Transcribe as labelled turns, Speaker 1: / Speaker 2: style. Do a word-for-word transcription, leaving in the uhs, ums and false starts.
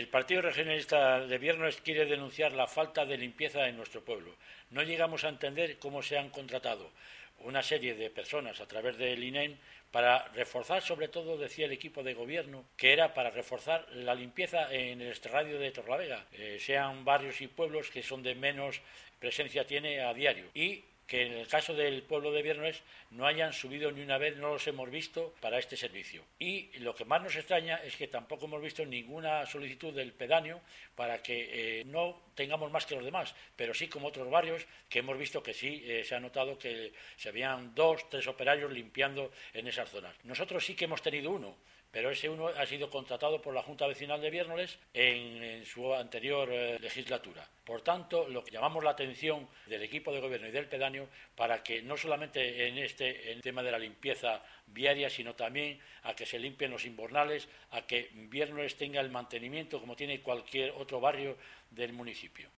Speaker 1: Partido Regionalista de Viernes quiere denunciar la falta de limpieza en nuestro pueblo. No llegamos a entender cómo se han contratado una serie de personas a través del I N E M para reforzar, sobre todo, decía el equipo de gobierno, que era para reforzar la limpieza en el extrarradio de Torrelavega, eh, sean barrios y pueblos que son de menos presencia tiene a diario, y que en el caso del pueblo de Viernes no hayan subido ni una vez, no los hemos visto para este servicio. Y lo que más nos extraña es que tampoco hemos visto ninguna solicitud del pedáneo para que eh, no tengamos más que los demás, pero sí como otros barrios que hemos visto que sí eh, se ha notado que se habían dos, tres operarios limpiando en esas zonas. Nosotros sí que hemos tenido uno, pero ese uno ha sido contratado por la Junta Vecinal de Viernes en, en su anterior eh, legislatura. Por tanto, lo que llamamos la atención del equipo de gobierno y del pedáneo para que no solamente en este en el tema de la limpieza viaria, sino también a que se limpien los invernales, a que Viernes tenga el mantenimiento como tiene cualquier otro barrio del municipio.